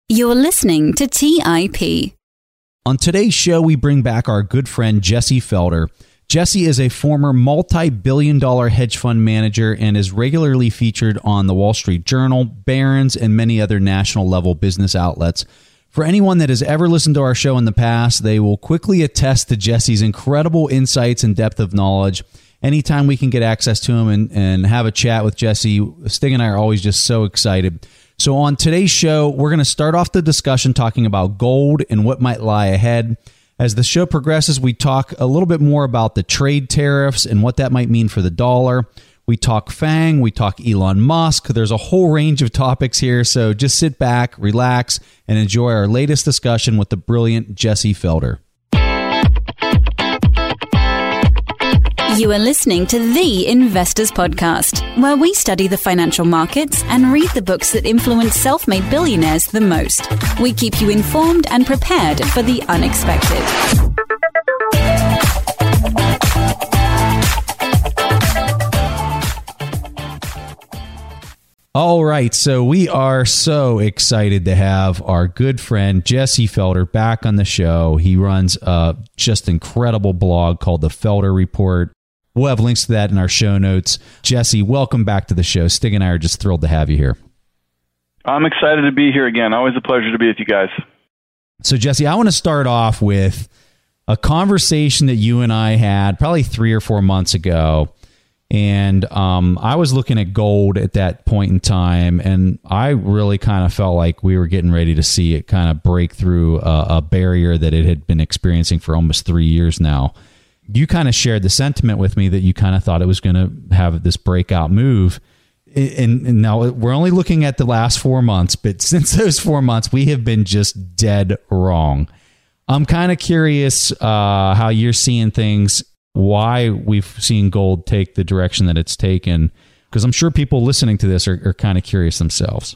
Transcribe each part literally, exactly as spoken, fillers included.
You're listening to T I P. On today's show, we bring back our good friend Jesse Felder. Jesse is a former multi-billion dollar hedge fund manager and is regularly featured on the Wall Street Journal, Barron's, and many other national level business outlets. For anyone that has ever listened to our show in the past, they will quickly attest to Jesse's incredible insights and depth of knowledge. Anytime we can get access to him and, and have a chat with Jesse, Stig and I are always just so excited. So on today's show, we're going to start off the discussion talking about gold and what might lie ahead. As the show progresses, we talk a little bit more about the trade tariffs and what that might mean for the dollar. We talk FANG, we talk Elon Musk. There's a whole range of topics here, so just sit back, relax, and enjoy our latest discussion with the brilliant Jesse Felder. You are listening to The Investors Podcast, where we study the financial markets and read the books that influence self-made billionaires the most. We keep you informed and prepared for the unexpected. All right, so we are so excited to have our good friend Jesse Felder back on the show. He runs a just incredible blog called The Felder Report. We'll have links to that in our show notes. Jesse, welcome back to the show. Stig and I are just thrilled to have you here. I'm excited to be here again. Always a pleasure to be with you guys. So, Jesse, I want to start off with a conversation that you and I had probably three or four months ago. And um, I was looking at gold at that point in time, and I really kind of felt like we were getting ready to see it kind of break through a, a barrier that it had been experiencing for almost three years now. You kind of shared the sentiment with me that you kind of thought it was going to have this breakout move. And, and now we're only looking at the last four months, but since those four months, we have been just dead wrong. I'm kind of curious uh, how you're seeing things, why we've seen gold take the direction that it's taken, because I'm sure people listening to this are, are kind of curious themselves.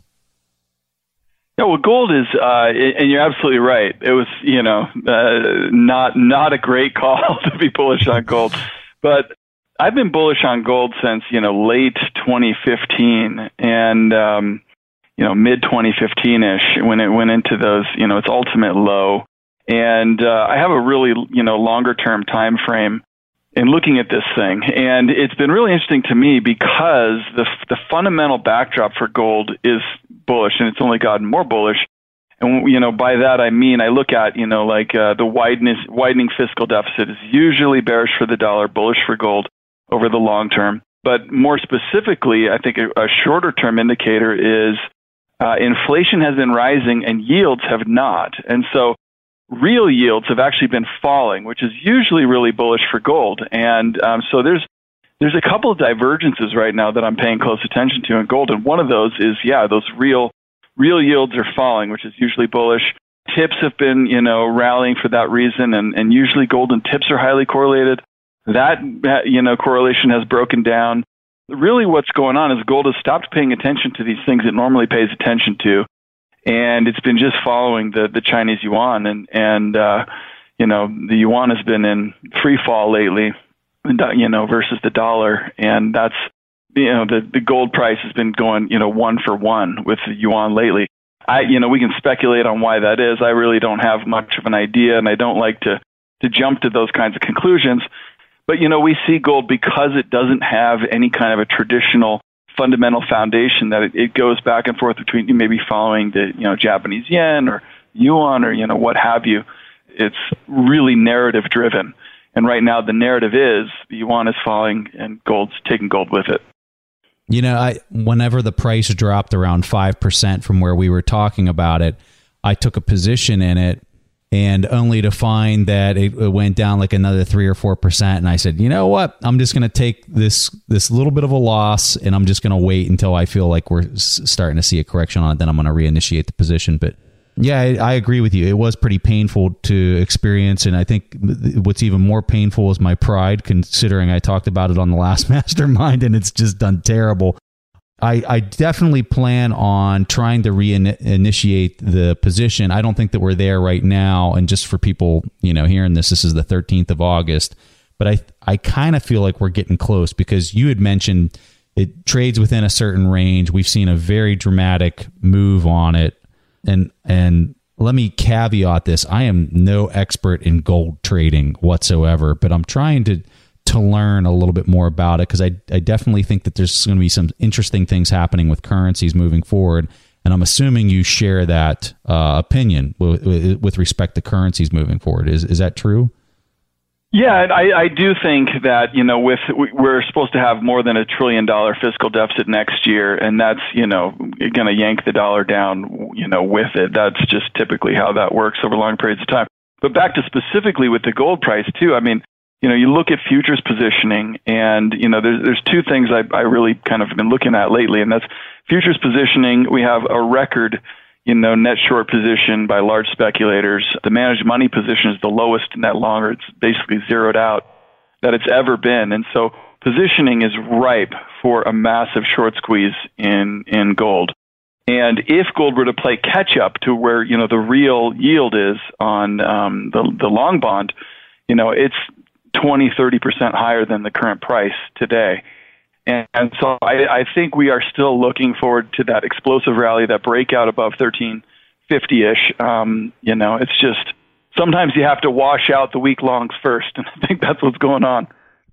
Yeah, well, gold is, uh, and you're absolutely right. It was, you know, uh, not not a great call to be bullish on gold, but I've been bullish on gold since, you know, late twenty fifteen and, um, you know, mid twenty fifteen-ish when it went into those, you know, its ultimate low. And uh, I have a really, you know, longer term time frame in looking at this thing. And it's been really interesting to me because the the fundamental backdrop for gold is bullish, and it's only gotten more bullish. And, you know, by that I mean, I look at, you know, like uh, the widening, widening fiscal deficit is usually bearish for the dollar, bullish for gold over the long term. But more specifically, I think a, a shorter term indicator is uh, inflation has been rising and yields have not. And so real yields have actually been falling, which is usually really bullish for gold. And um, so there's there's a couple of divergences right now that I'm paying close attention to in gold. And one of those is, yeah, those real real yields are falling, which is usually bullish. Tips have been, you know, rallying for that reason, and, and usually gold and tips are highly correlated. That, you know, correlation has broken down. Really what's going on is gold has stopped paying attention to these things it normally pays attention to. And it's been just following the, the Chinese yuan, and and uh, you know, the yuan has been in free fall lately, you know, versus the dollar, and that's, you know, the the gold price has been going, you know, one for one with the yuan lately. I, you know, we can speculate on why that is. I really don't have much of an idea, and I don't like to to jump to those kinds of conclusions. But you know, we see gold because it doesn't have any kind of a traditional fundamental foundation, that it, it goes back and forth between maybe following the, you know, Japanese yen or yuan or, you know, what have you. It's really narrative driven. And right now the narrative is the yuan is falling and gold's taking gold with it. You know, I, whenever the price dropped around five percent from where we were talking about it, I took a position in it, and only to find that it, it went down like another three or four percent. And I said, you know what? I'm just going to take this this little bit of a loss, and I'm just going to wait until I feel like we're s- starting to see a correction on it. Then I'm going to reinitiate the position. But yeah, I, I agree with you. It was pretty painful to experience, and I think what's even more painful is my pride, considering I talked about it on the last Mastermind, and it's just done terrible. I, I definitely plan on trying to reinitiate the position. I don't think that we're there right now. And just for people, you know, hearing this, this is the thirteenth of August. But I I kind of feel like we're getting close, because you had mentioned it trades within a certain range. We've seen a very dramatic move on it. and and let me caveat this. I am no expert in gold trading whatsoever, but I'm trying to to learn a little bit more about it because I, I definitely think that there's going to be some interesting things happening with currencies moving forward. And I'm assuming you share that uh, opinion with, with respect to currencies moving forward. Is is that true? Yeah, I, I do think that, you know, with we're supposed to have more than a trillion dollar fiscal deficit next year, and that's, you know, going to yank the dollar down, you know, with it. That's just typically how that works over long periods of time. But back to specifically with the gold price too. I mean, you know, you look at futures positioning, and you know, there's there's two things I I really kind of been looking at lately, and that's futures positioning. We have a record, you know, net short position by large speculators. The managed money position is the lowest net longer. It's basically zeroed out that it's ever been. And so positioning is ripe for a massive short squeeze in, in gold. And if gold were to play catch up to where, you know, the real yield is on um, the, the long bond, you know, it's twenty, thirty percent higher than the current price today. And, and so I, I think we are still looking forward to that explosive rally, that breakout above thirteen fifty-ish. Um, you know, it's just sometimes you have to wash out the week longs first, and I think that's what's going on.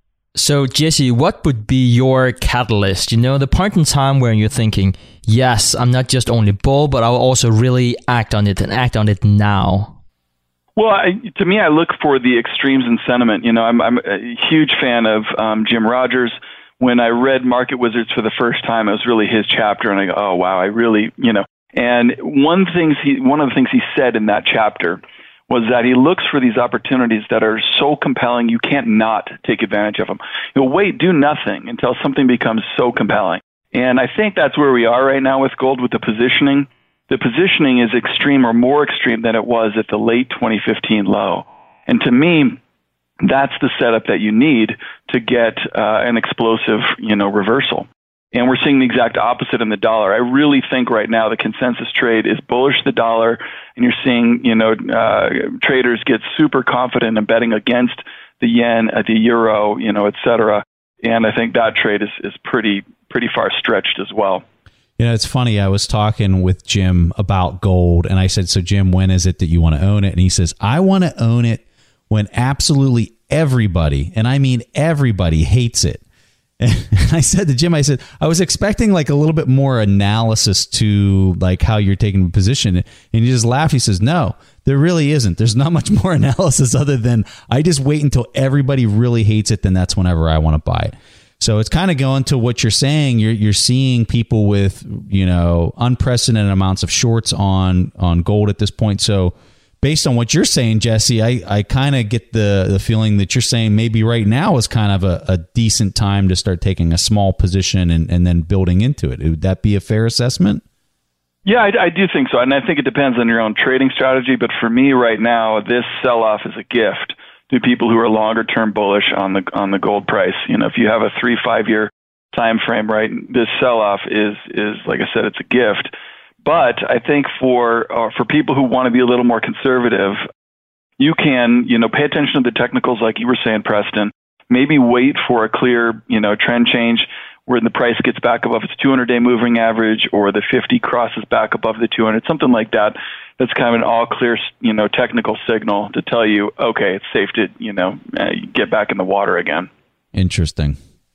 So, Jesse, what would be your catalyst? You know, the point in time where you're thinking, yes, I'm not just only bull, but I'll also really act on it and act on it now. Well, I, to me, I look for the extremes in sentiment. You know, I'm, I'm a huge fan of um, Jim Rogers. When I read Market Wizards for the first time, it was really his chapter, and I go, oh, wow, I really, you know. And one things he, one of the things he said in that chapter was that he looks for these opportunities that are so compelling you can't not take advantage of them. You'll wait, do nothing until something becomes so compelling. And I think that's where we are right now with gold, with the positioning. The positioning is extreme or more extreme than it was at the late twenty fifteen low. And to me, that's the setup that you need to get uh, an explosive, you know, reversal. And we're seeing the exact opposite in the dollar. I really think right now the consensus trade is bullish the dollar, and you're seeing, you know, uh, traders get super confident in betting against the yen, uh, the euro, you know, et cetera. And I think that trade is, is pretty pretty far stretched as well. You know, it's funny. I was talking with Jim about gold, and I said, so Jim, when is it that you want to own it? And he says, I want to own it when absolutely everybody, and I mean everybody, hates it. And I said to Jim, I said, I was expecting like a little bit more analysis to like how you're taking a position. And he just laughed. He says, no, there really isn't. There's not much more analysis other than I just wait until everybody really hates it. Then that's whenever I want to buy it. So it's kind of going to what you're saying. You're you're seeing people with, you know, unprecedented amounts of shorts on on gold at this point. So based on what you're saying, Jesse, I, I kind of get the, the feeling that you're saying maybe right now is kind of a, a decent time to start taking a small position and, and then building into it. Would that be a fair assessment? Yeah, I, I do think so. And I think it depends on your own trading strategy. But for me right now, this sell-off is a gift to people who are longer-term bullish on the on the gold price. You know, if you have a three, five-year time frame, right, this sell-off is, is like I said, it's a gift. But I think for uh, for people who want to be a little more conservative, you can, you know, pay attention to the technicals like you were saying, Preston. Maybe wait for a clear, you know, trend change where the price gets back above its two hundred day moving average, or the fifty crosses back above the two hundred, something like that. That's kind of an all clear, you know, technical signal to tell you, okay, it's safe to, you know, uh, get back in the water again. Interesting.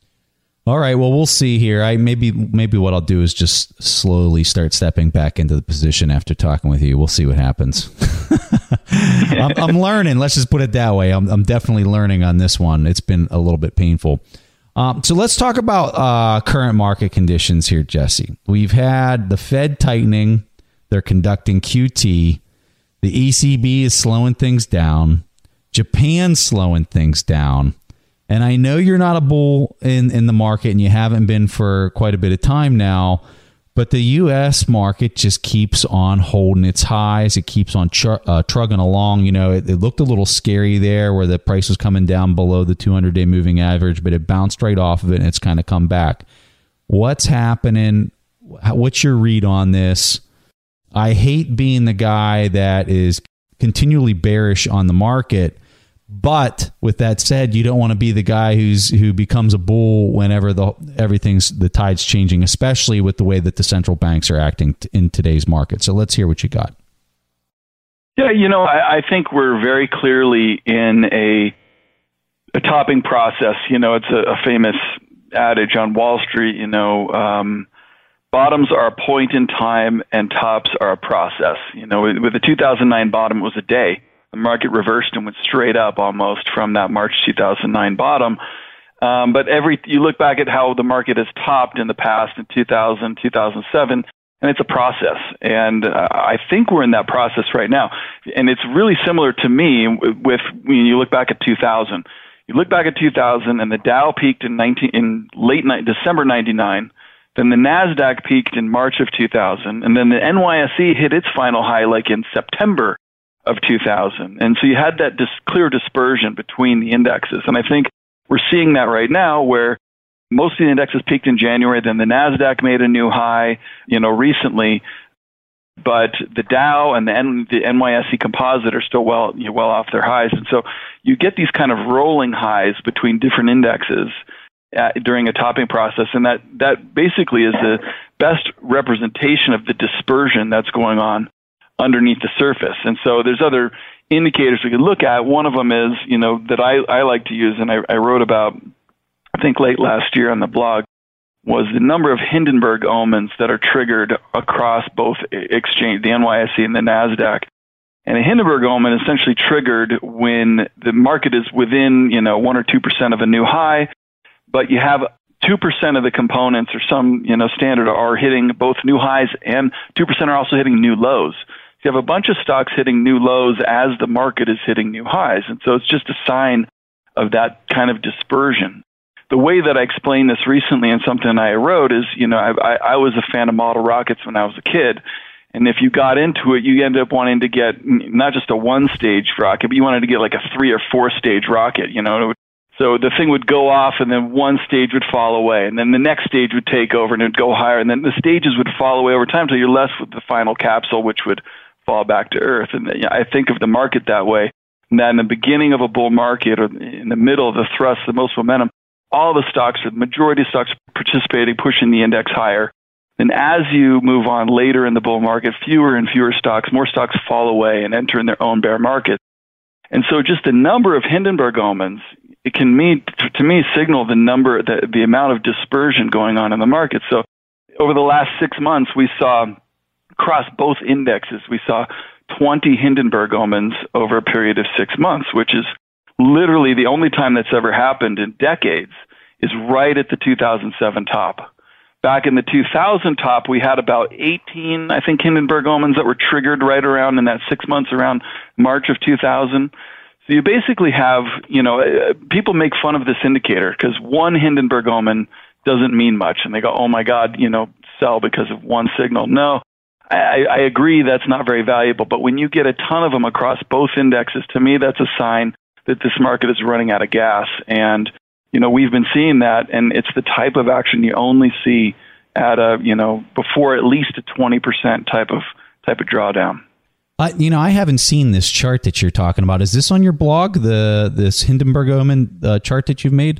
All right, well, we'll see here. I maybe maybe what I'll do is just slowly start stepping back into the position after talking with you. We'll see what happens. I'm, I'm learning. Let's just put it that way. I'm, I'm definitely learning on this one. It's been a little bit painful. Um, so let's talk about uh, current market conditions here, Jesse. We've had the Fed tightening. They're conducting Q T. The E C B is slowing things down. Japan's slowing things down. And I know you're not a bull in, in the market, and you haven't been for quite a bit of time now, but the U S market just keeps on holding its highs. It keeps on tr- uh, trugging along. You know, it, it looked a little scary there where the price was coming down below the two hundred day moving average, but it bounced right off of it, and it's kind of come back. What's happening? What's your read on this? I hate being the guy that is continually bearish on the market, But with that said, you don't want to be the guy who's who becomes a bull whenever the everything's the tide's changing, especially with the way that the central banks are acting t- in today's market. So let's hear what you got. Yeah, you know, I, I think we're very clearly in a a topping process. You know, it's a, a famous adage on Wall Street. You know, um, bottoms are a point in time, and tops are a process. You know, with, with the two thousand nine bottom, it was a day. The market reversed and went straight up almost from that March two thousand nine bottom. Um, but every you look back at how the market has topped in the past in two thousand, two thousand seven, and it's a process. And uh, I think we're in that process right now. And it's really similar to me with when you look back at two thousand. You look back at two thousand, and the Dow peaked in, nineteen, in late December ninety-nine. Then the NASDAQ peaked in March of two thousand. And then the N Y S E hit its final high like in September of two thousand. And so you had that dis- clear dispersion between the indexes. And I think we're seeing that right now where most of the indexes peaked in January, then the NASDAQ made a new high, you know, recently. But the Dow and the, N- the N Y S E composite are still well, you know, well off their highs. And so you get these kind of rolling highs between different indexes uh, during a topping process. And that, that basically is the best representation of the dispersion that's going on underneath the surface. And so there's other indicators we could look at. One of them is, you know, that I, I like to use, and I, I wrote about, I think late last year on the blog, was the number of Hindenburg omens that are triggered across both exchange, the N Y S E and the NASDAQ. And a Hindenburg omen is essentially triggered when the market is within, you know, one or two percent of a new high, but you have two percent of the components or some, you know, standard are hitting both new highs, and two percent are also hitting new lows. You have a bunch of stocks hitting new lows as the market is hitting new highs. And so it's just a sign of that kind of dispersion. The way that I explained this recently in something I wrote is, you know, I, I, I was a fan of model rockets when I was a kid. And if you got into it, you ended up wanting to get not just a one-stage rocket, but you wanted to get like a three or four-stage rocket, you know. So the thing would go off, and then one stage would fall away, and then the next stage would take over, and it would go higher, and then the stages would fall away over time until you're left with the final capsule, which would fall back to earth. And you know, I think of the market that way, and that in the beginning of a bull market or in the middle of the thrust, the most momentum, all the stocks, the majority of stocks participating, pushing the index higher. And as you move on later in the bull market, fewer and fewer stocks, more stocks fall away and enter in their own bear market. And so just the number of Hindenburg omens, it can mean, to me, signal the number, the, the amount of dispersion going on in the market. So over the last six months, we saw across both indexes, we saw twenty Hindenburg omens over a period of six months, which is literally the only time that's ever happened in decades, is right at the two thousand seven top. Back in the two thousand top, we had about eighteen, I think, Hindenburg omens that were triggered right around in that six months around March of two thousand. So you basically have, you know, uh, people make fun of this indicator because one Hindenburg omen doesn't mean much. And they go, oh my God, you know, sell because of one signal. No, I, I agree that's not very valuable. But when you get a ton of them across both indexes, to me, that's a sign that this market is running out of gas. And, you know, we've been seeing that, and it's the type of action you only see at a, you know, before at least a twenty percent type of type of drawdown. Uh, you know, I haven't seen this chart that you're talking about. Is this on your blog, the this Hindenburg omen uh, chart that you've made?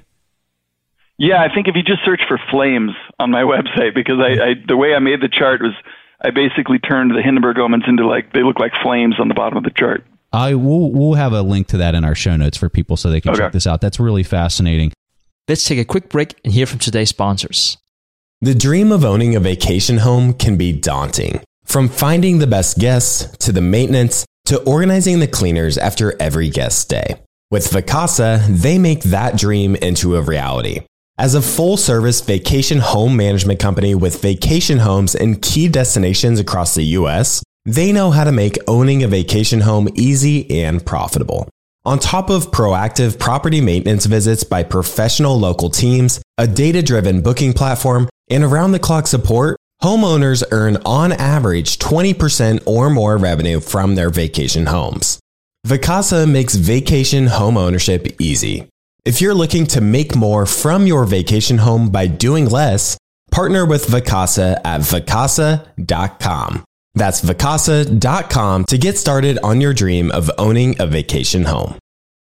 Yeah, I think if you just search for flames on my website, because I, I the way I made the chart was I basically turned the Hindenburg omens into like, they look like flames on the bottom of the chart. I will we'll have a link to that in our show notes for people so they can okay. check this out. That's really fascinating. Let's take a quick break and hear from today's sponsors. The dream of owning a vacation home can be daunting. From finding the best guests, to the maintenance, to organizing the cleaners after every guest stay. With Vacasa, they make that dream into a reality. As a full-service vacation home management company with vacation homes in key destinations across the U S, they know how to make owning a vacation home easy and profitable. On top of proactive property maintenance visits by professional local teams, a data-driven booking platform, and around-the-clock support, homeowners earn on average twenty percent or more revenue from their vacation homes. Vacasa makes vacation home ownership easy. If you're looking to make more from your vacation home by doing less, partner with Vacasa at vacasa dot com. That's vacasa dot com to get started on your dream of owning a vacation home.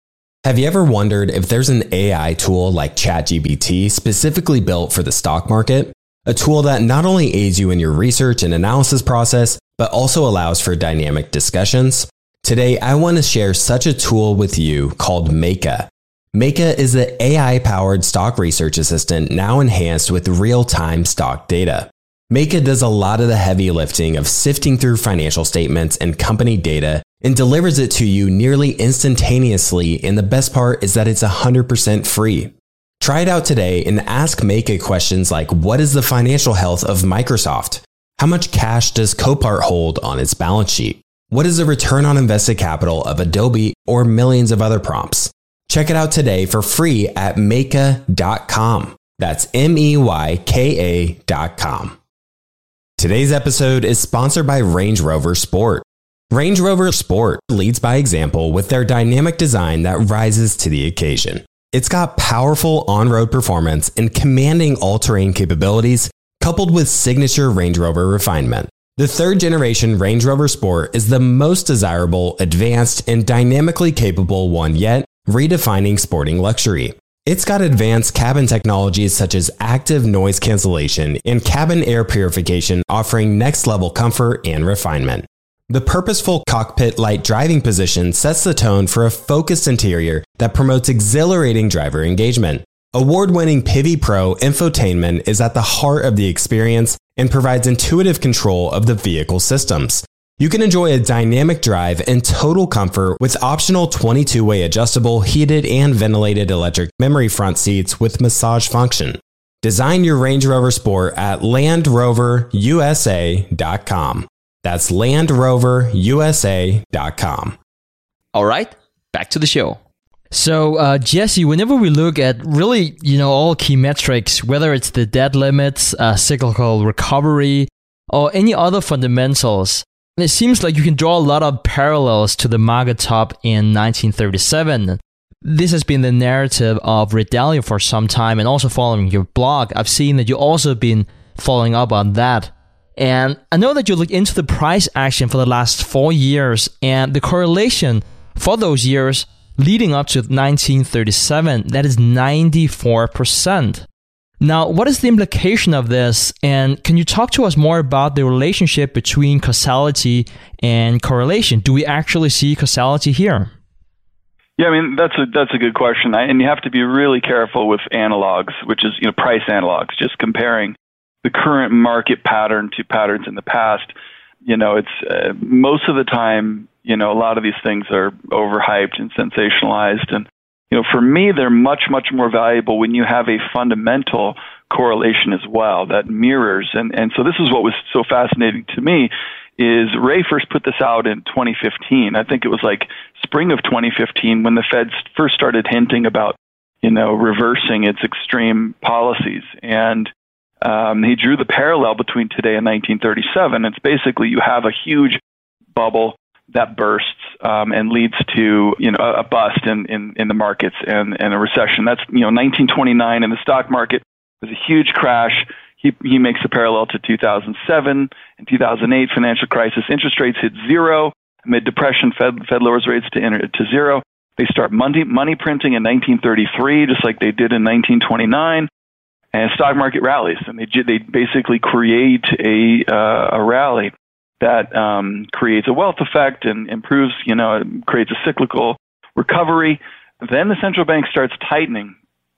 Have you ever wondered if there's an A I tool like ChatGPT specifically built for the stock market? A tool that not only aids you in your research and analysis process, but also allows for dynamic discussions? Today, I want to share such a tool with you called Meyka. Meyka is the A I-powered stock research assistant now enhanced with real-time stock data. Meyka does a lot of the heavy lifting of sifting through financial statements and company data and delivers it to you nearly instantaneously, and the best part is that it's one hundred percent free. Try it out today and ask Meyka questions like, what is the financial health of Microsoft? How much cash does Copart hold on its balance sheet? What is the return on invested capital of Adobe, or millions of other prompts? Check it out today for free at meyka dot com. That's M E Y K A dot com. Today's episode is sponsored by Range Rover Sport. Range Rover Sport leads by example with their dynamic design that rises to the occasion. It's got powerful on-road performance and commanding all-terrain capabilities, coupled with signature Range Rover refinement. The third generation Range Rover Sport is the most desirable, advanced, and dynamically capable one yet, redefining sporting luxury. It's got advanced cabin technologies such as active noise cancellation and cabin air purification, offering next-level comfort and refinement. The purposeful cockpit light driving position sets the tone for a focused interior that promotes exhilarating driver engagement. Award-winning Pivi Pro infotainment is at the heart of the experience and provides intuitive control of the vehicle systems. You can enjoy a dynamic drive and total comfort with optional twenty-two way adjustable, heated and ventilated electric memory front seats with massage function. Design your Range Rover Sport at land rover u s a dot com. That's land rover u s a dot com. All right, back to the show. So, uh, Jesse, whenever we look at really, you know, all key metrics, whether it's the debt limits, uh, cyclical recovery, or any other fundamentals, it seems like you can draw a lot of parallels to the market top in nineteen thirty-seven. This has been the narrative of Ray Dalio for some time, and also following your blog, I've seen that you've also been following up on that. And I know that you looked into the price action for the last four years, and the correlation for those years leading up to nineteen thirty-seven, that is ninety-four percent. Now, what is the implication of this? And can you talk to us more about the relationship between causality and correlation? Do we actually see causality here? Yeah, I mean, that's a that's a good question. I, and you have to be really careful with analogs, which is, you know, price analogs, just comparing the current market pattern to patterns in the past. You know, it's uh, most of the time, you know, a lot of these things are overhyped and sensationalized. And, you know, for me, they're much, much more valuable when you have a fundamental correlation as well that mirrors. And, and so this is what was so fascinating to me is Ray first put this out in twenty fifteen. I think it was like spring of twenty fifteen when the Fed first started hinting about, you know, reversing its extreme policies. And Um, he drew the parallel between today and nineteen thirty-seven. It's basically you have a huge bubble that bursts um, and leads to, you know, a, a bust in, in, in the markets and, and a recession. That's, you know, nineteen twenty-nine in the stock market was a huge crash. He he makes a parallel to two thousand seven and two thousand eight financial crisis. Interest rates hit zero. Amid depression, Fed, Fed lowers rates to, to zero. They start money, money printing in nineteen thirty-three, just like they did in nineteen twenty-nine. And stock market rallies, and they they basically create a uh, a rally that um, creates a wealth effect and improves, you know, it creates a cyclical recovery. Then the central bank starts tightening.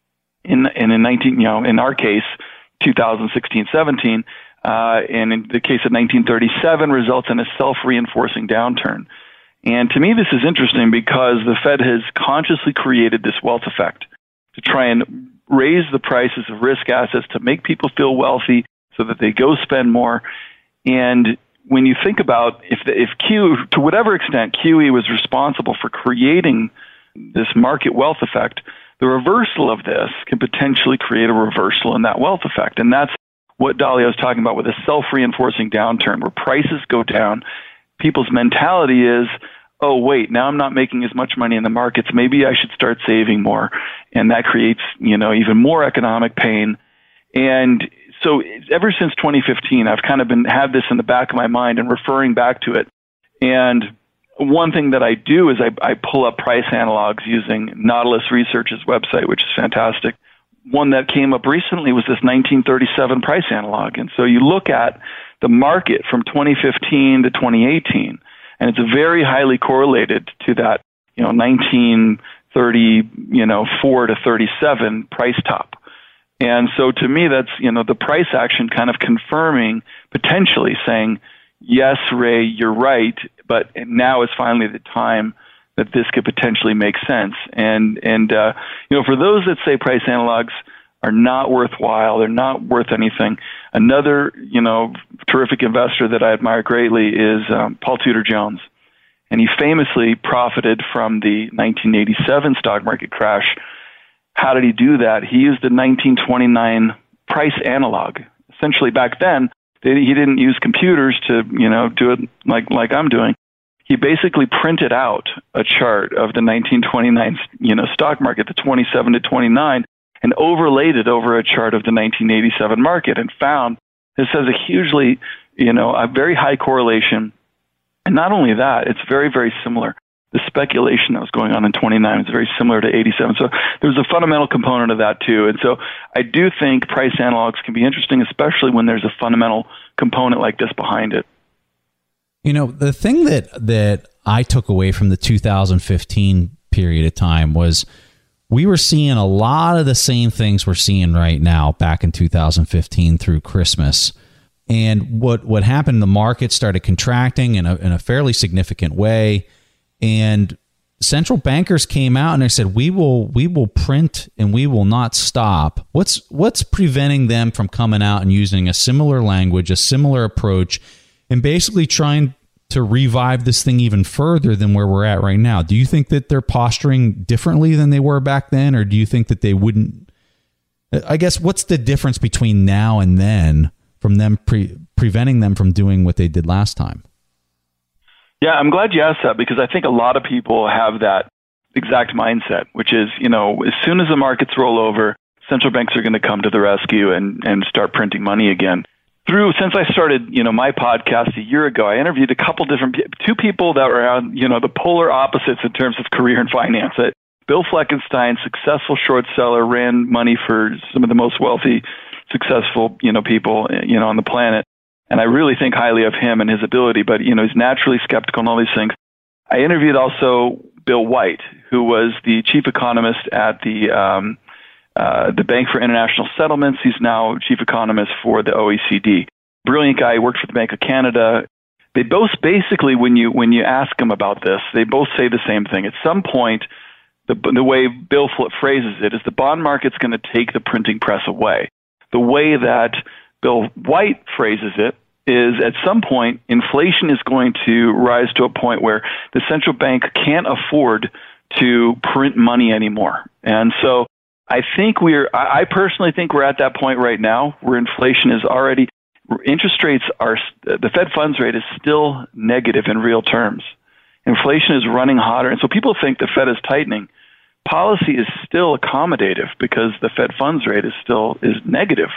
In in, in nineteen, you know, in our case, two thousand sixteen seventeen, uh, and in the case of nineteen thirty-seven, results in a self-reinforcing downturn. And to me, this is interesting because the Fed has consciously created this wealth effect to try and raise the prices of risk assets to make people feel wealthy so that they go spend more. And when you think about if the, if Q, to whatever extent Q E was responsible for creating this market wealth effect, the reversal of this can potentially create a reversal in that wealth effect. And that's what Dalio is talking about with a self-reinforcing downturn where prices go down. People's mentality is, oh, wait, now I'm not making as much money in the markets. Maybe I should start saving more. And that creates, you know, even more economic pain. And so ever since twenty fifteen, I've kind of been had this in the back of my mind and referring back to it. And one thing that I do is I, I pull up price analogs using Nautilus Research's website, which is fantastic. One that came up recently was this nineteen thirty-seven price analog. And so you look at the market from twenty fifteen to twenty eighteen, and it's very highly correlated to that, you know, nineteen thirty, you know, four to thirty-seven price top. And so to me, that's, you know, the price action kind of confirming, potentially saying, yes, Ray, you're right, but now is finally the time that this could potentially make sense. And, and uh, you know, for those that say price analogs are not worthwhile, they're not worth anything, another, you know, terrific investor that I admire greatly is um, Paul Tudor Jones. And he famously profited from the nineteen eighty-seven stock market crash. How did he do that? He used a nineteen twenty-nine price analog. Essentially, back then, he didn't use computers to, you know, do it like like I'm doing. He basically printed out a chart of the nineteen twenty-nine, you know, stock market, the twenty-seven to twenty-nine, and overlaid it over a chart of the nineteen eighty-seven market, and found this has a hugely, you know, a very high correlation. And not only that, it's very, very similar. The speculation that was going on in twenty-nine is very similar to eighty-seven. So there's a fundamental component of that too. And so I do think price analogs can be interesting, especially when there's a fundamental component like this behind it. You know, the thing that that I took away from the two thousand fifteen period of time was we were seeing a lot of the same things we're seeing right now back in two thousand fifteen through Christmas. And what, what happened, the market started contracting in a, in a fairly significant way. And central bankers came out and they said, we will we will print and we will not stop. What's what's preventing them from coming out and using a similar language, a similar approach, and basically trying to revive this thing even further than where we're at right now? Do you think that they're posturing differently than they were back then, or do you think that they wouldn't? I guess what's the difference between now and then from them pre- preventing them from doing what they did last time? Yeah, I'm glad you asked that, because I think a lot of people have that exact mindset, which is, you know, as soon as the markets roll over, central banks are going to come to the rescue and, and start printing money again. Through, since I started, you know, my podcast a year ago, I interviewed a couple different, two people that were on, you know, the polar opposites in terms of career and finance. Bill Fleckenstein, successful short seller, ran money for some of the most wealthy, successful, you know, people, you know, on the planet. And I really think highly of him and his ability, but, you know, he's naturally skeptical and all these things. I interviewed also Bill White, who was the chief economist at the um, uh, the Bank for International Settlements. He's now chief economist for the O E C D. Brilliant guy. He worked for the Bank of Canada. They both basically, when you when you ask them about this, they both say the same thing. At some point, the the way Bill phrases it is the bond market's going to take the printing press away. The way that Bill White phrases it is, at some point, inflation is going to rise to a point where the central bank can't afford to print money anymore. And so I think we're, I personally think we're at that point right now where inflation is already, interest rates are, the Fed funds rate is still negative in real terms. Inflation is running hotter. And so people think the Fed is tightening. Policy is still accommodative because the Fed funds rate is still is negative.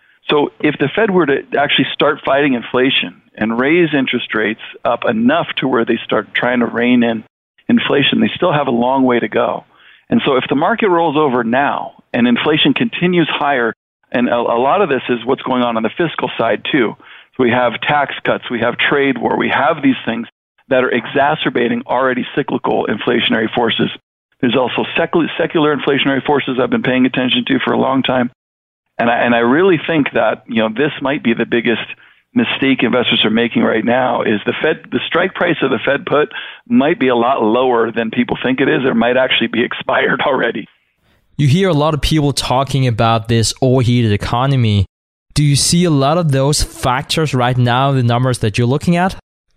So if the Fed were to actually start fighting inflation and raise interest rates up enough to where they start trying to rein in inflation, they still have a long way to go. And so if the market rolls over now and inflation continues higher, and a, a lot of this is what's going on on the fiscal side too. So we have tax cuts, we have trade war, we have these things that are exacerbating already cyclical inflationary forces. There's also secular, secular inflationary forces I've been paying attention to for a long time. And I, and I really think that, you know, this might be the biggest mistake investors are making right now is the Fed, the strike price of the Fed put might be a lot lower than people think it is. It might actually be expired already. You hear a lot of people talking about this overheated economy. Do you see a lot of those factors right now, the numbers that you're looking at?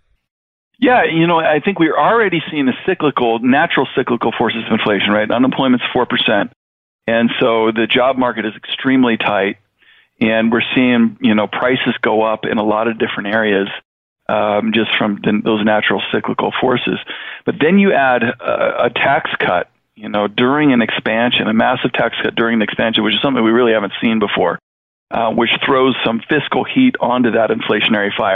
Yeah, you know, I think we're already seeing the cyclical, natural cyclical forces of inflation, right? Unemployment's four percent. And so the job market is extremely tight, and we're seeing, you know, prices go up in a lot of different areas um, just from the, those natural cyclical forces. But then you add a, a tax cut, you know, during an expansion, a massive tax cut during an expansion, which is something we really haven't seen before, uh, which throws some fiscal heat onto that inflationary fire.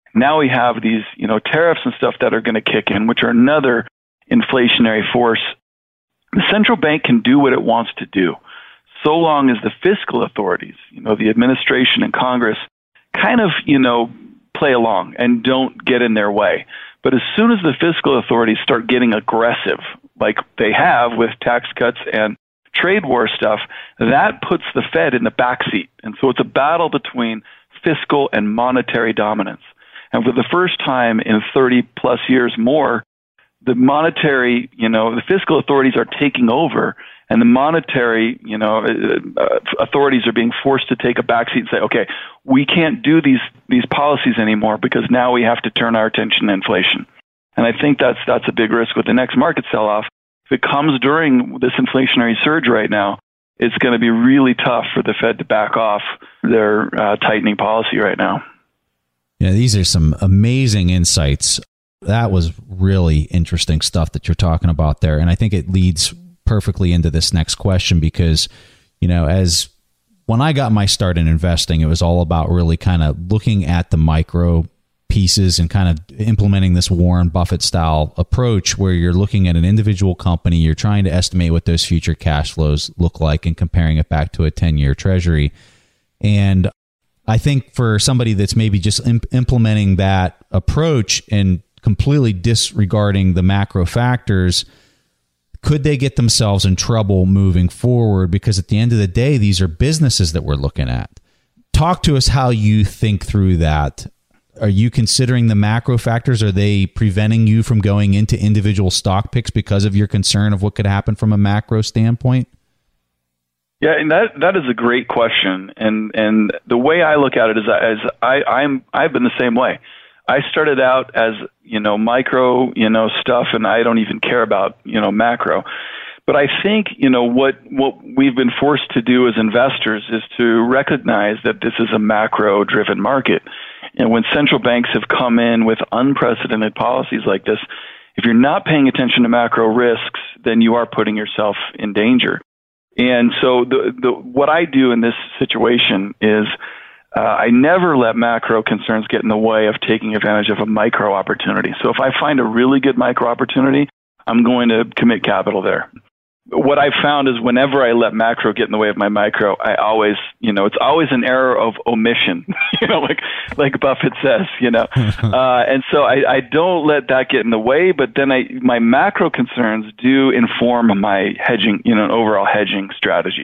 Now we have these, you know, tariffs and stuff that are going to kick in, which are another inflationary force. The central bank can do what it wants to do, so long as the fiscal authorities, you know, the administration and Congress, kind of, you know, play along and don't get in their way. But as soon as the fiscal authorities start getting aggressive, like they have with tax cuts and trade war stuff, that puts the Fed in the backseat. And so it's a battle between fiscal and monetary dominance. And for the first time in thirty plus years more, the monetary, you know, the fiscal authorities are taking over, and the monetary, you know, uh, authorities are being forced to take a backseat and say, okay, we can't do these these policies anymore because now we have to turn our attention to inflation. And I think that's that's a big risk with the next market sell-off. If it comes during this inflationary surge right now, it's going to be really tough for the Fed to back off their uh, tightening policy right now. Yeah, these are some amazing insights. That was really interesting stuff that you're talking about there. And I think it leads perfectly into this next question because, you know, as when I got my start in investing, it was all about really kind of looking at the micro pieces and kind of implementing this Warren Buffett style approach where you're looking at an individual company, you're trying to estimate what those future cash flows look like and comparing it back to a ten-year treasury. And I think for somebody that's maybe just imp- implementing that approach and completely disregarding the macro factors, could they get themselves in trouble moving forward? Because at the end of the day, these are businesses that we're looking at. Talk to us how you think through that. Are you considering the macro factors? Are they preventing you from going into individual stock picks because of your concern of what could happen from a macro standpoint? Yeah, and that that is a great question. And and the way I look at it is as I, I'm I've been the same way. I started out as, you know, micro, you know, stuff, and I don't even care about, you know, macro. But I think, you know, what, what we've been forced to do as investors is to recognize that this is a macro-driven market. And when central banks have come in with unprecedented policies like this, if you're not paying attention to macro risks, then you are putting yourself in danger. And so the, the what I do in this situation is uh, I never let macro concerns get in the way of taking advantage of a micro opportunity. So if I find a really good micro opportunity, I'm going to commit capital there. What I've found is whenever I let macro get in the way of my micro, I always, you know, it's always an error of omission, you know, like like Buffett says, you know. uh, and so I, I don't let that get in the way, but then I my macro concerns do inform my hedging, you know, overall hedging strategy.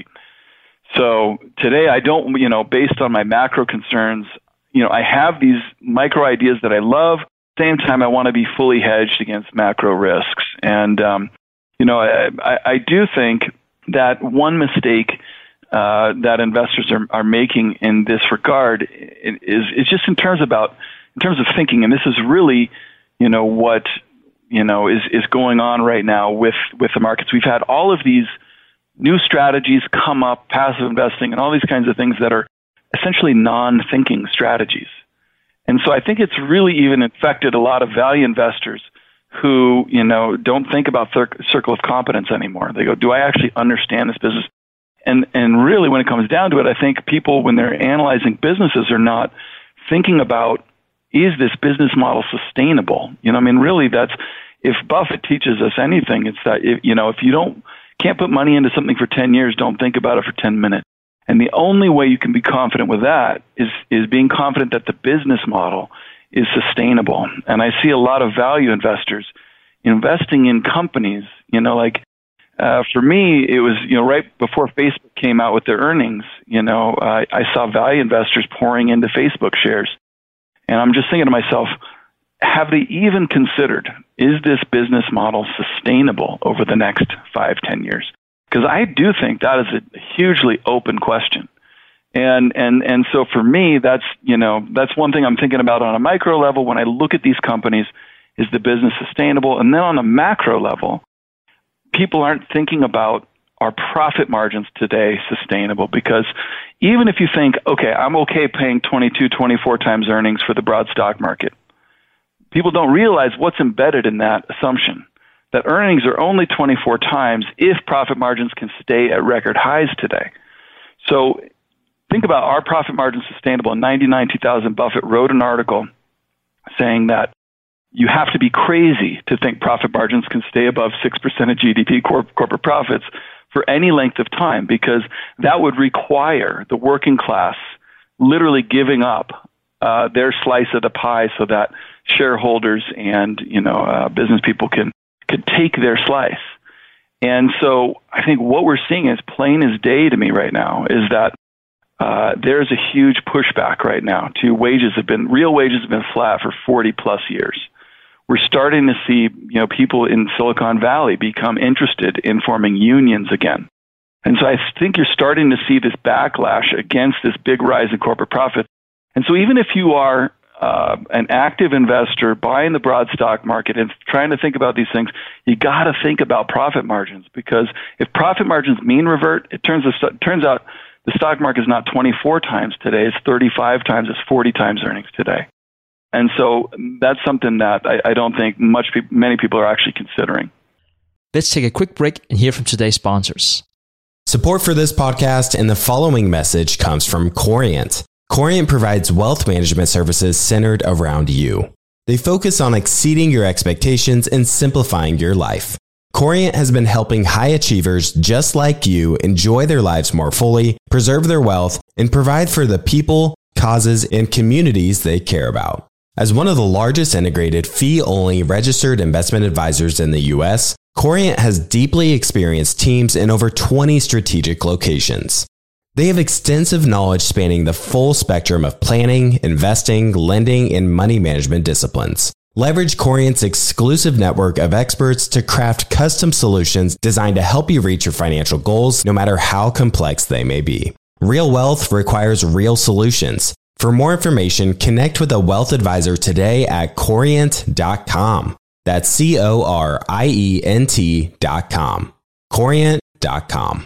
So today I don't, you know, based on my macro concerns, you know, I have these micro ideas that I love. At the same time, I want to be fully hedged against macro risks. And, um, you know, I, I, I do think that one mistake uh, that investors are, are making in this regard is, is just in terms about in terms of thinking, and this is really, you know, what you know is is going on right now with with the markets. We've had all of these new strategies come up, passive investing, and all these kinds of things that are essentially non-thinking strategies. And so I think it's really even infected a lot of value investors who, you know, don't think about cir- circle of competence anymore. They go, do I actually understand this business? And and really, when it comes down to it, I think people, when they're analyzing businesses, are not thinking about, is this business model sustainable? You know, I mean, really, that's, if Buffett teaches us anything, it's that, if, you know, if you don't, can't put money into something for ten years, don't think about it for ten minutes. And the only way you can be confident with that is is being confident that the business model is sustainable. And I see a lot of value investors investing in companies, you know, like uh, for me, it was, you know, right before Facebook came out with their earnings, you know, uh, I saw value investors pouring into Facebook shares. And I'm just thinking to myself, have they even considered, is this business model sustainable over the next five, ten years? Because I do think that is a hugely open question. And and and so for me, that's, you know, that's one thing I'm thinking about on a micro level when I look at these companies, is the business sustainable? And then on a macro level, people aren't thinking about, are profit margins today sustainable? Because even if you think, okay, I'm okay paying twenty-two, twenty-four times earnings for the broad stock market, people don't realize what's embedded in that assumption, that earnings are only twenty-four times if profit margins can stay at record highs today. So think about, our profit margins sustainable. In ninety-nine, two thousand, Buffett wrote an article saying that you have to be crazy to think profit margins can stay above six percent of G D P corp- corporate profits for any length of time, because that would require the working class literally giving up uh, their slice of the pie so that shareholders and you know uh, business people can could take their slice. And so I think what we're seeing is plain as day to me right now is that uh, there's a huge pushback right now to wages have been, real wages have been flat for forty plus years. We're starting to see, you know, people in Silicon Valley become interested in forming unions again. And so I think you're starting to see this backlash against this big rise in corporate profit. And so even if you are uh, an active investor buying the broad stock market and trying to think about these things, you got to think about profit margins, because if profit margins mean revert, it turns, it turns out the stock market is not twenty-four times today, it's thirty-five times, it's forty times earnings today. And so that's something that I, I don't think much pe- many people are actually considering. Let's take a quick break and hear from today's sponsors. Support for this podcast and the following message comes from Corient. Corient provides wealth management services centered around you. They focus on exceeding your expectations and simplifying your life. Corient has been helping high achievers just like you enjoy their lives more fully, preserve their wealth, and provide for the people, causes, and communities they care about. As one of the largest integrated fee-only registered investment advisors in the U S, Corient has deeply experienced teams in over twenty strategic locations. They have extensive knowledge spanning the full spectrum of planning, investing, lending, and money management disciplines. Leverage Corient's exclusive network of experts to craft custom solutions designed to help you reach your financial goals, no matter how complex they may be. Real wealth requires real solutions. For more information, connect with a wealth advisor today at corient dot com. That's C O R I E N T dot com. corient dot com.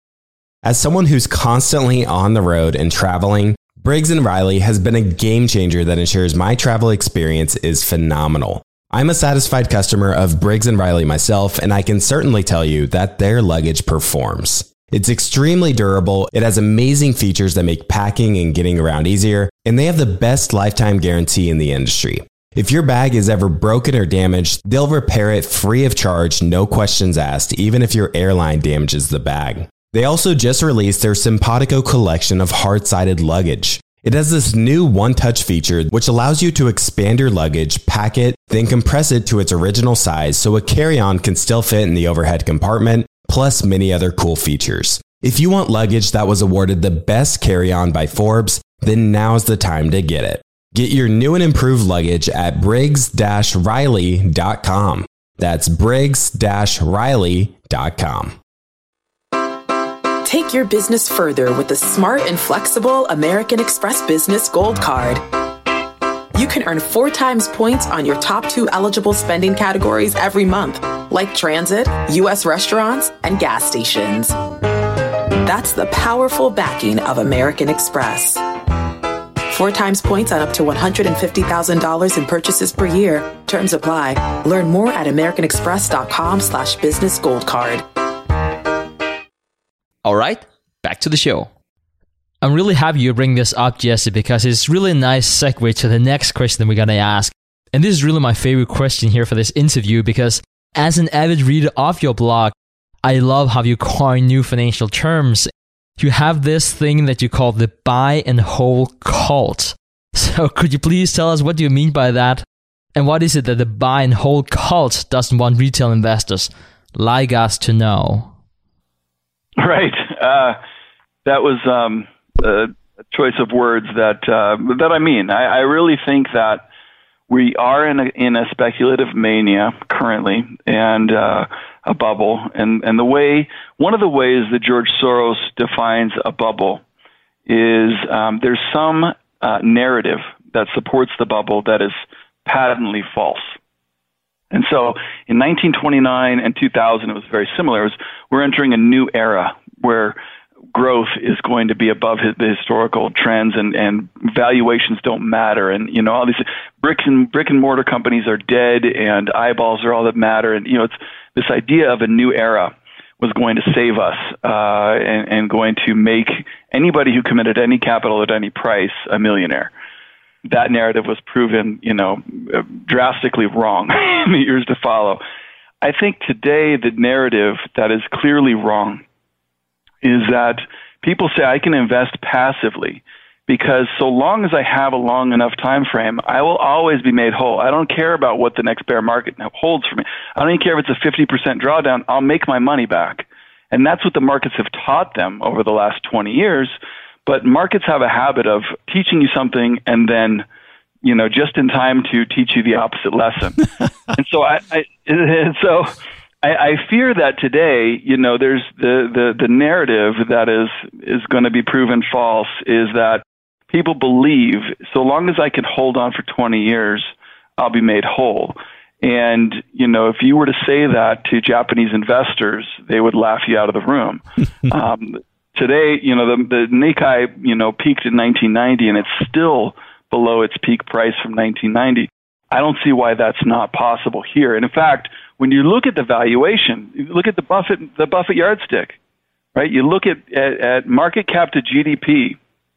As someone who's constantly on the road and traveling, Briggs and Riley has been a game changer that ensures my travel experience is phenomenal. I'm a satisfied customer of Briggs and Riley myself, and I can certainly tell you that their luggage performs. It's extremely durable, it has amazing features that make packing and getting around easier, and they have the best lifetime guarantee in the industry. If your bag is ever broken or damaged, they'll repair it free of charge, no questions asked, even if your airline damages the bag. They also just released their Simpatico collection of hard-sided luggage. It has this new one-touch feature which allows you to expand your luggage, pack it, then compress it to its original size so a carry-on can still fit in the overhead compartment, plus many other cool features. If you want luggage that was awarded the best carry-on by Forbes, then now's the time to get it. Get your new and improved luggage at briggs dash riley dot com. That's briggs dash riley dot com. Take your business further with the smart and flexible American Express Business Gold Card. You can earn four times points on your top two eligible spending categories every month, like transit, U S restaurants, and gas stations. That's the powerful backing of American Express. Four times points on up to one hundred fifty thousand dollars in purchases per year. Terms apply. Learn more at americanexpress.com slash business gold card. All right, back to the show. I'm really happy you bring this up, Jesse, because it's really a nice segue to the next question that we're going to ask. And this is really my favorite question here for this interview, because as an avid reader of your blog, I love how you coin new financial terms. You have this thing that you call the buy and hold cult. So could you please tell us what do you mean by that? And what is it that the buy and hold cult doesn't want retail investors like us to know? Right. Uh, that was um, a choice of words that uh, that I mean. I, I really think that we are in a, in a speculative mania currently, and uh, a bubble. And, and the way one of the ways that George Soros defines a bubble is um, there's some uh, narrative that supports the bubble that is patently false. And so in nineteen twenty-nine and two thousand, it was very similar. It was, we're entering a new era where growth is going to be above the historical trends, and, and valuations don't matter. And, you know, all these bricks and brick and mortar companies are dead, and eyeballs are all that matter. And, you know, it's this idea of a new era was going to save us uh, and, and going to make anybody who committed any capital at any price a millionaire. that narrative was proven, you know, drastically wrong in the years to follow. I think today the narrative that is clearly wrong is that people say I can invest passively because so long as I have a long enough time frame, I will always be made whole. I don't care about what the next bear market holds for me. I don't even care if it's a fifty percent drawdown. I'll make my money back. And that's what the markets have taught them over the last twenty years. But markets have a habit of teaching you something and then, you know, just in time to teach you the opposite lesson. and so I, I and so I, I fear that today, you know, there's the, the, the narrative that is, is going to be proven false is that people believe so long as I can hold on for twenty years, I'll be made whole. And, you know, if you were to say that to Japanese investors, they would laugh you out of the room. um, today, you know, the, the Nikkei, you know, peaked in nineteen ninety and it's still below its peak price from nineteen ninety. I don't see why that's not possible here. And in fact, when you look at the valuation, you look at the Buffett, the Buffett yardstick, right? You look at, at, at market cap to G D P.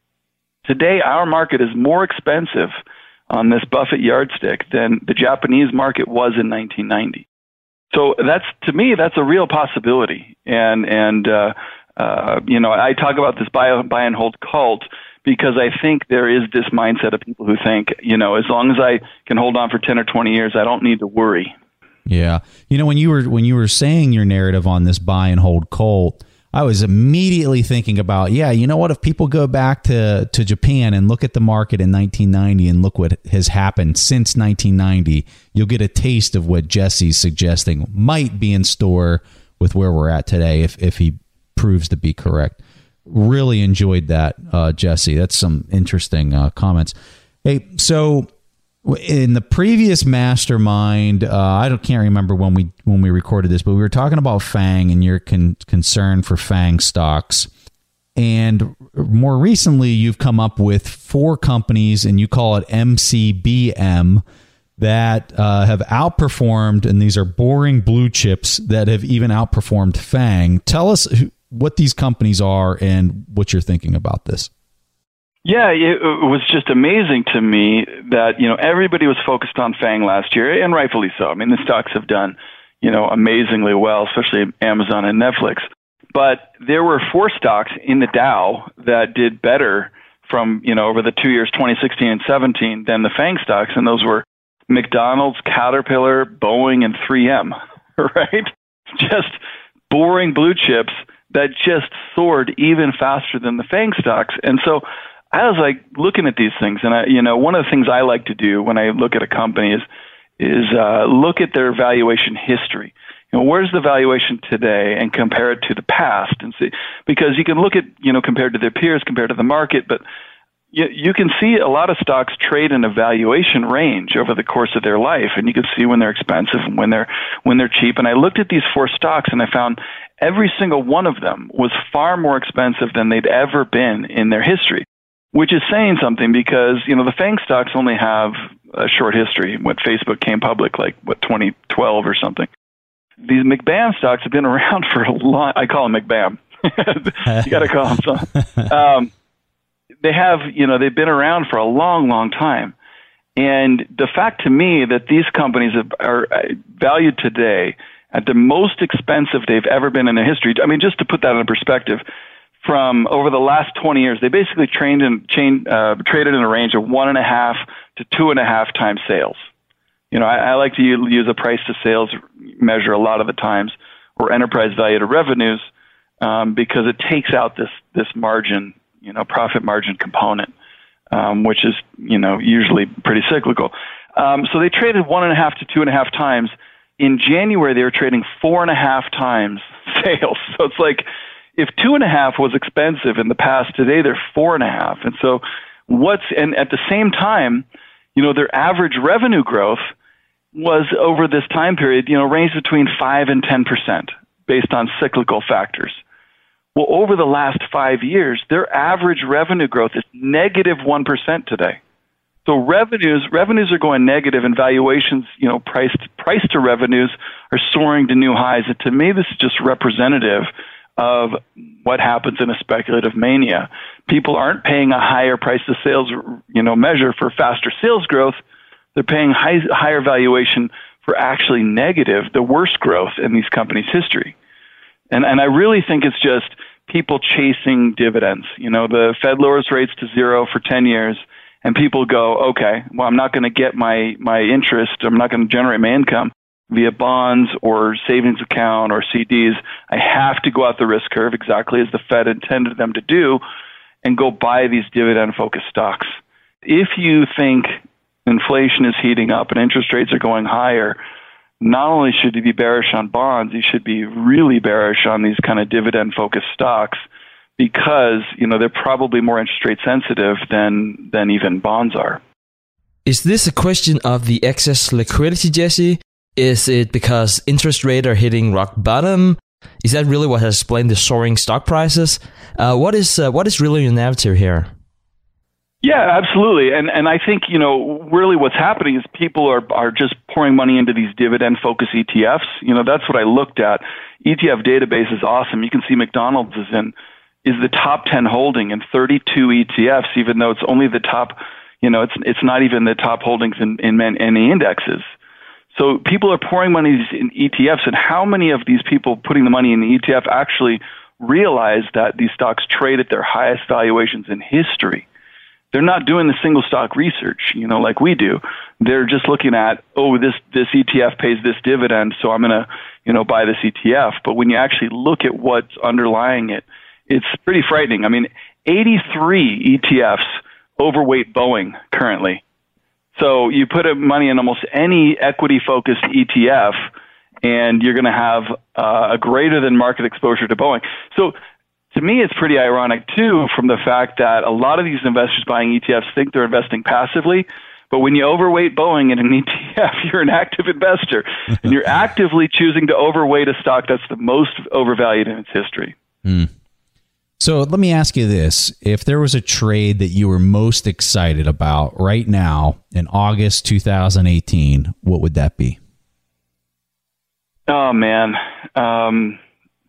Today, our market is more expensive on this Buffett yardstick than the Japanese market was in nineteen ninety. So that's, to me, that's a real possibility. And, and uh, uh, you know, I talk about this buy, buy and hold cult because I think there is this mindset of people who think, you know, as long as I can hold on for ten or twenty years, I don't need to worry. Yeah. You know, when you were when you were saying your narrative on this buy and hold cult, I was immediately thinking about, yeah, you know what, if people go back to, to Japan and look at the market in nineteen ninety and look what has happened since nineteen ninety, you'll get a taste of what Jesse's suggesting might be in store with where we're at today if, if he proves to be correct. Really enjoyed that, uh, Jesse. That's some interesting uh, comments. Hey, so in the previous mastermind, uh, I don't can't remember when we when we recorded this, but we were talking about FANG and your con- concern for FANG stocks. And more recently, you've come up with four companies, and you call it M C B M, that uh, have outperformed, and these are boring blue chips that have even outperformed FANG. Tell us who, what these companies are and what you're thinking about this. Yeah, it was just amazing to me that, you know, everybody was focused on FANG last year, and rightfully so. I mean, the stocks have done, you know, amazingly well, especially Amazon and Netflix. But there were four stocks in the Dow that did better from, you know, over the two years, twenty sixteen and seventeen, than the FANG stocks, and those were McDonald's, Caterpillar, Boeing, and three M, right? Just boring blue chips that just soared even faster than the FANG stocks. And so I was like looking at these things, and I, you know, one of the things I like to do when I look at a company is is uh, look at their valuation history. You know, where's the valuation today, and compare it to the past, and see, because you can look at, you know, compared to their peers, compared to the market, but you, you can see a lot of stocks trade in a valuation range over the course of their life, and you can see when they're expensive and when they're when they're cheap. And I looked at these four stocks, and I found every single one of them was far more expensive than they'd ever been in their history. Which is saying something because, you know, the FANG stocks only have a short history. When Facebook came public, like, what, twenty twelve or something. These McBam stocks have been around for a long, I call them McBam. You got to call them something. Um, they have, you know, they've been around for a long, long time. And the fact to me that these companies are valued today at the most expensive they've ever been in their history. I mean, just to put that in perspective, from over the last twenty years, they basically trained in, chain, uh, traded in a range of one and a half to two and a half times sales. You know, I, I like to use a price to sales measure a lot of the times, or enterprise value to revenues, um, because it takes out this this margin, you know, profit margin component, um, which is, you know, usually pretty cyclical. Um, so they traded one and a half to two and a half times. In January, they were trading four and a half times sales. So it's like, if two and a half was expensive in the past, today they're four and a half. And so what's, and at the same time, you know, their average revenue growth was over this time period, you know, ranged between five and ten percent based on cyclical factors. Well, over the last five years, their average revenue growth is negative one percent today. So revenues, revenues are going negative, and valuations, you know, priced, price to revenues are soaring to new highs. And to me, this is just representative of what happens in a speculative mania. People aren't paying a higher price to sales, you know, measure for faster sales growth. They're paying high, higher valuation for actually negative, the worst growth in these companies' history. And and I really think it's just people chasing dividends. You know, the Fed lowers rates to zero for ten years, and people go, okay, well, I'm not going to get my, my interest, I'm not going to generate my income via bonds or savings account or C Ds. I have to go out the risk curve, exactly as the Fed intended them to do, and go buy these dividend-focused stocks. If you think inflation is heating up and interest rates are going higher, not only should you be bearish on bonds, you should be really bearish on these kind of dividend-focused stocks because, you know, they're probably more interest rate sensitive than, than even bonds are. Is this a question of the excess liquidity, Jesse? Is it because interest rates are hitting rock bottom? Is that really what has explained the soaring stock prices? Uh, what is uh, what is really your narrative here? Yeah, absolutely. And and I think, you know, really what's happening is people are, are just pouring money into these dividend-focused E T Fs. You know, that's what I looked at. E T F database is awesome. You can see McDonald's is in is the top ten holding in thirty-two E T Fs, even though it's only the top, you know, it's it's not even the top holdings in, in any indexes. So people are pouring money in E T Fs, and how many of these people putting the money in the E T F actually realize that these stocks trade at their highest valuations in history? They're not doing the single stock research, you know, like we do. They're just looking at, oh, this, this E T F pays this dividend, so I'm going to, you know, buy this E T F. But when you actually look at what's underlying it, it's pretty frightening. I mean, eighty-three E T Fs overweight Boeing currently. So you put money in almost any equity-focused E T F, and you're going to have uh, a greater than market exposure to Boeing. So to me, it's pretty ironic, too, from the fact that a lot of these investors buying E T Fs think they're investing passively, but when you overweight Boeing in an E T F, you're an active investor, and you're actively choosing to overweight a stock that's the most overvalued in its history. Mm. So let me ask you this. If there was a trade that you were most excited about right now in August two thousand eighteen, what would that be? Oh, man. Um,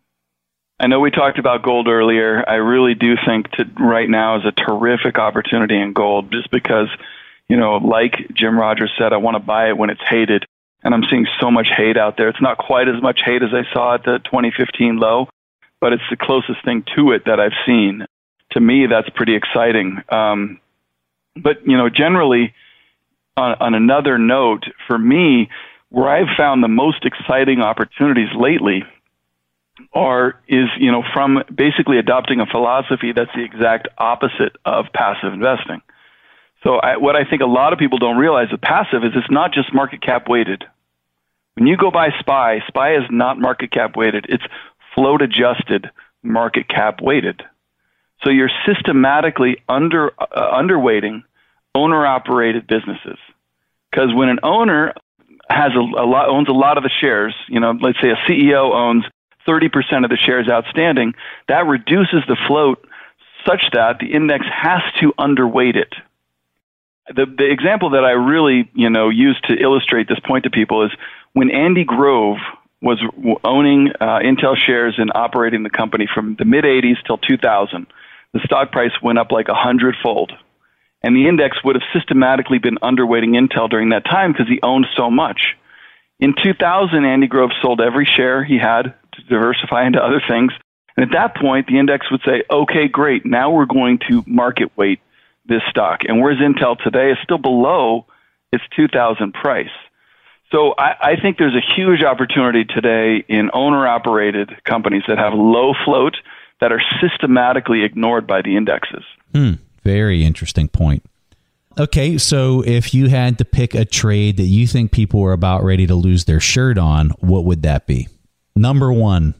I know we talked about gold earlier. I really do think to, right now is a terrific opportunity in gold just because, you know, like Jim Rogers said, I want to buy it when it's hated. And I'm seeing so much hate out there. It's not quite as much hate as I saw at the twenty fifteen low, but it's the closest thing to it that I've seen. To me, that's pretty exciting. Um, but, you know, generally, on, on another note, for me, where I've found the most exciting opportunities lately are is, you know, from basically adopting a philosophy that's the exact opposite of passive investing. So I, what I think a lot of people don't realize with passive is it's not just market cap weighted. When you go buy S P Y, S P Y is not market cap weighted. It's float adjusted market cap weighted. So you're systematically under uh, underweighting owner operated businesses. Because when an owner has a, a lot owns a lot of the shares, you know, let's say a C E O owns thirty percent of the shares outstanding, that reduces the float such that the index has to underweight it. The the example that I really, you know, use to illustrate this point to people is when Andy Grove was owning uh, Intel shares and operating the company from the mid-eighties till two thousand. The stock price went up like a hundredfold. And the index would have systematically been underweighting Intel during that time because he owned so much. In two thousand, Andy Grove sold every share he had to diversify into other things. And at that point, the index would say, okay, great, now we're going to market weight this stock. And whereas Intel today is still below its two thousand price. So I, I think there's a huge opportunity today in owner-operated companies that have low float that are systematically ignored by the indexes. Hmm. Very interesting point. Okay, so if you had to pick a trade that you think people are about ready to lose their shirt on, what would that be? Number one.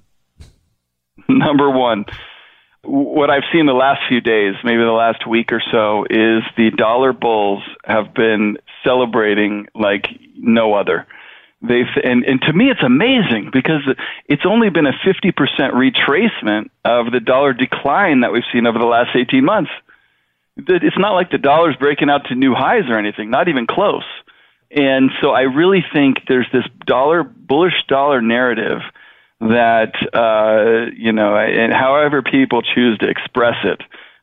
Number one. What I've seen the last few days, maybe the last week or so, is the dollar bulls have been celebrating like no other. They've and, and to me it's amazing because it's only been a fifty percent retracement of the dollar decline that we've seen over the last eighteen months. It's not like the dollar's breaking out to new highs or anything, not even close. And so I really think there's this dollar bullish dollar narrative that, uh, you know, and however people choose to express it,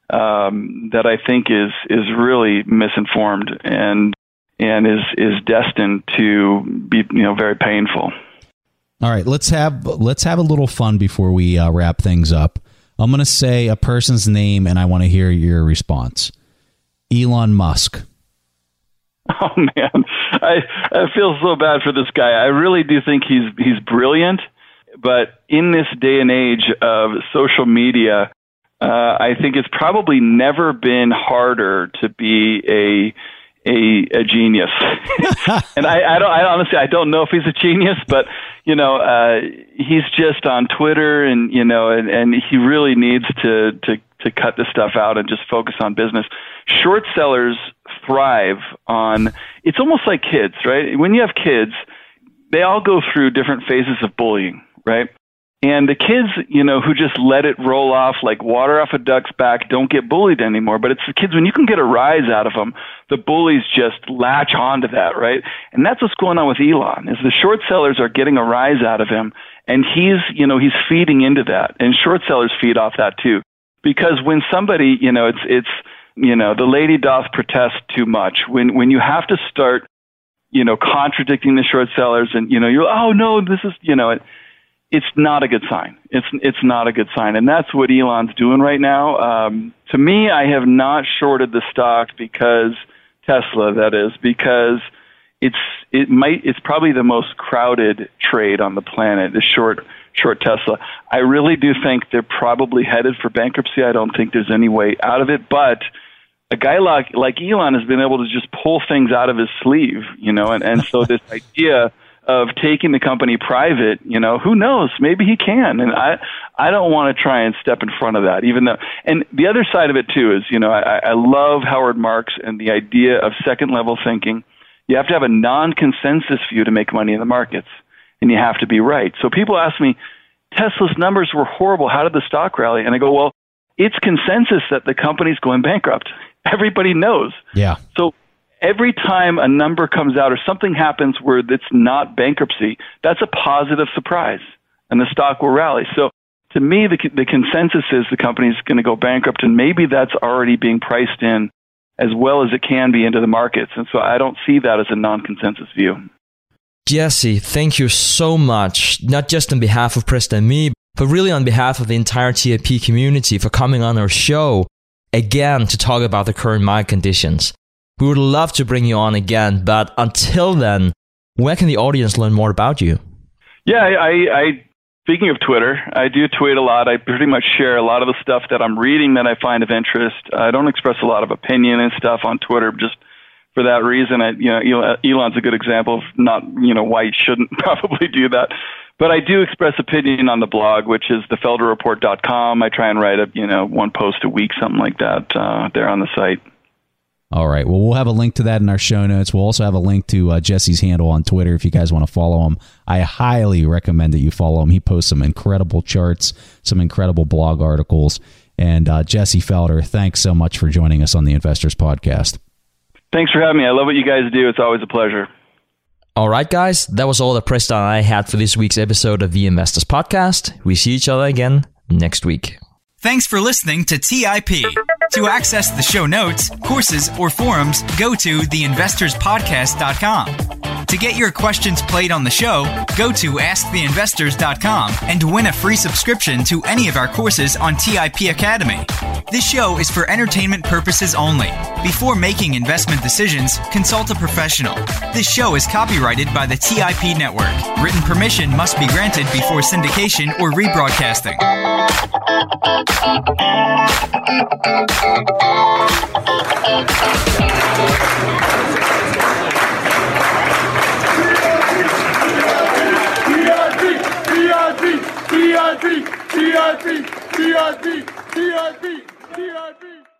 um, that I think is is really misinformed and and is is destined to be, you know, very painful. All right, let's have let's have a little fun before we uh, wrap things up. I'm going to say a person's name, and I want to hear your response. Elon Musk. Oh man, I I feel so bad for this guy. I really do think he's he's brilliant, but in this day and age of social media, uh, I think it's probably never been harder to be a a, a genius. And I, I don't I honestly I don't know if he's a genius, but you know uh, he's just on Twitter, and you know, and, and he really needs to to to cut this stuff out and just focus on business. Short sellers thrive on, it's almost like kids, right? When you have kids, they all go through different phases of bullying, right? And the kids, you know, who just let it roll off like water off a duck's back don't get bullied anymore. But it's the kids, when you can get a rise out of them, the bullies just latch onto that, right? And that's what's going on with Elon, is the short sellers are getting a rise out of him, and he's, you know, he's feeding into that. And short sellers feed off that too. Because when somebody, you know, it's, it's, you know, the lady doth protest too much. When when you have to start, you know, contradicting the short sellers, and you know, you're, oh no, this is, you know, it, it's not a good sign. It's it's not a good sign, and that's what Elon's doing right now. Um, to me, I have not shorted the stock because Tesla, that is, because it's it might it's probably the most crowded trade on the planet. The short. short Tesla. I really do think they're probably headed for bankruptcy. I don't think there's any way out of it, but a guy like, like Elon has been able to just pull things out of his sleeve, you know, and, and so this idea of taking the company private, you know, who knows, maybe he can. And I, I don't want to try and step in front of that, even though, and the other side of it too is, you know, I, I love Howard Marks and the idea of second level thinking. You have to have a non-consensus view to make money in the markets. And you have to be right. So people ask me, Tesla's numbers were horrible. How did the stock rally? And I go, well, it's consensus that the company's going bankrupt. Everybody knows. Yeah. So every time a number comes out or something happens where it's not bankruptcy, that's a positive surprise, and the stock will rally. So to me, the, the consensus is the company's going to go bankrupt, and maybe that's already being priced in as well as it can be into the markets. And so I don't see that as a non-consensus view. Jesse, thank you so much, not just on behalf of Preston and me, but really on behalf of the entire T I P community for coming on our show again to talk about the current market conditions. We would love to bring you on again, but until then, where can the audience learn more about you? Yeah, I, I speaking of Twitter, I do tweet a lot. I pretty much share a lot of the stuff that I'm reading that I find of interest. I don't express a lot of opinion and stuff on Twitter, just for that reason. I, you know, Elon's a good example of not, you know, why you shouldn't probably do that. But I do express opinion on the blog, which is the felder report dot com. I try and write a, you know, one post a week, something like that, uh, there on the site. All right. Well, we'll have a link to that in our show notes. We'll also have a link to uh, Jesse's handle on Twitter if you guys want to follow him. I highly recommend that you follow him. He posts some incredible charts, some incredible blog articles. And uh, Jesse Felder, thanks so much for joining us on the Investors Podcast. Thanks for having me. I love what you guys do. It's always a pleasure. All right, guys. That was all that Preston and I had for this week's episode of the Investors Podcast. We see each other again next week. Thanks for listening to T I P. To access the show notes, courses, or forums, go to the investors podcast dot com. To get your questions played on the show, go to ask the investors dot com and win a free subscription to any of our courses on T I P Academy. This show is for entertainment purposes only. Before making investment decisions, consult a professional. This show is copyrighted by the T I P Network. Written permission must be granted before syndication or rebroadcasting. T I P, T I P, T I P, T I P, T I P, T I P.